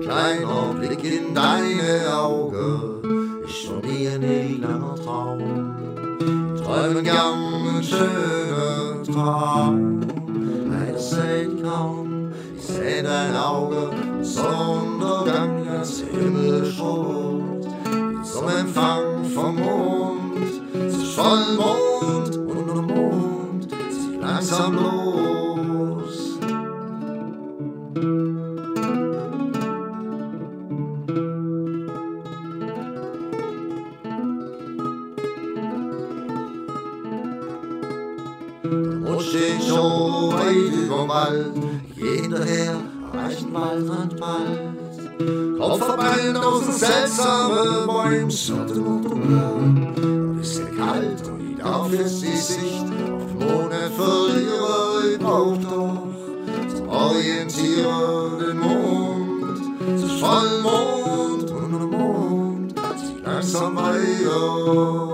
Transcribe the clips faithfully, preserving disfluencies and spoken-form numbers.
kleiner Blick in deine Augen ist schon wie ein langer Traum. Ich träume gern einen schönen Traum. Leider seh ich kaum, ich seh dein Auge, Sonnenuntergang als Himmelsrot. Zum Empfang vom Mond, es ist Vollmond und der Mond zieht langsam los. Der Mond steht schon weit überm Wald, geh hinterher, erreicht den Waldrand bald. Kommt vorbei aus den seltsamen Bäumen, Schatten und Dunkel, ein bisschen kalt und ich darf jetzt die Sicht auf den Monat verliere. Ich brauch doch zum Orientieren den Mond, zwischen Vollmond und der Mond zieht langsam weiter.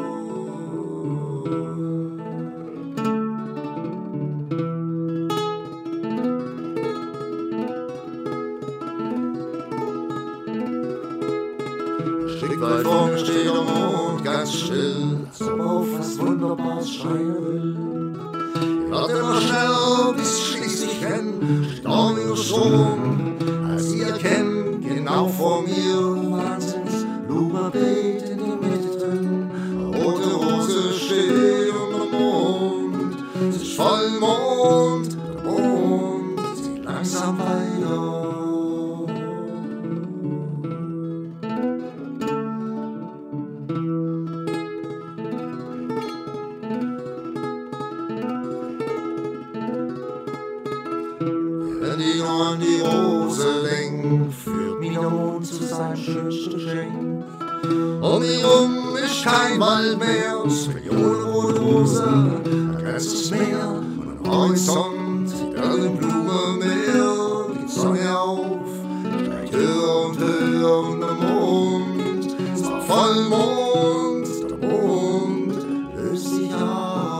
Stück weit vor mir steht der Mond ganz still, als ob er auf was Wunderbares scheinen will. Ich werde immer schneller, bis ich schließlich kenn, Storm über Strom, als ich erkenn, genau vor mir, Wahnsinns Blumenbeet in der Mitte drin. Eine rote Rose steht unter dem Mond, es ist Vollmond, der Mond zieht langsam weiter. Wenn ich nur an die Rose denk, führt mich der Mond zu seinem schönsten Geschenk. Um mich rum ist kein Wald mehr, es ist Millionen rote Rosen, ein ganzes Meer und am Horizont sieht er den Blumenmeer. Die Sonne auf, steigt höher und höher und der Mond, es war Vollmond, der Mond löst sich auf.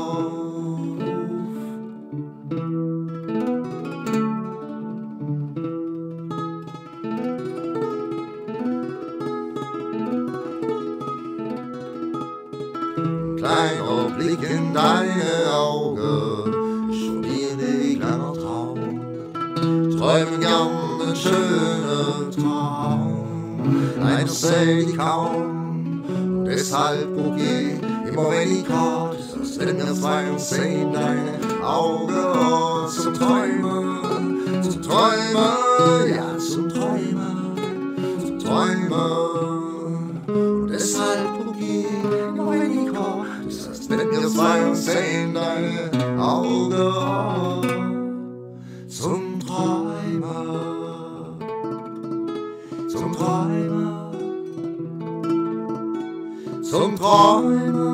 Kleiner Blick in deine Augen ist schon wie ein langer Traum. Träume gern einen schönen Traum, leider seh ich kaum. Und deshalb guck ich immer, wenn ich grad, als wenn wir zwei uns sehen, deine Augen zum Träumen, zum Träumen, ja zum Träumen, zum Träumen. Und deshalb guck ich immer, wenn ich grad, wenn wir zwei uns sehen, deine Augen zum Träumer, zum Träumer, zum Träumer.